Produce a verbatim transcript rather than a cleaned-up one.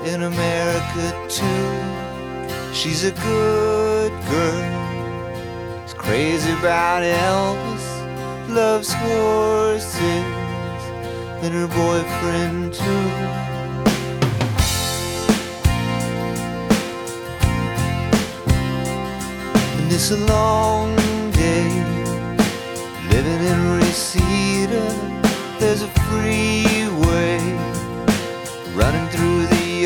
in America too. She's a good girl, she's crazy about Elvis, loves horses and her boyfriend too. And it's a long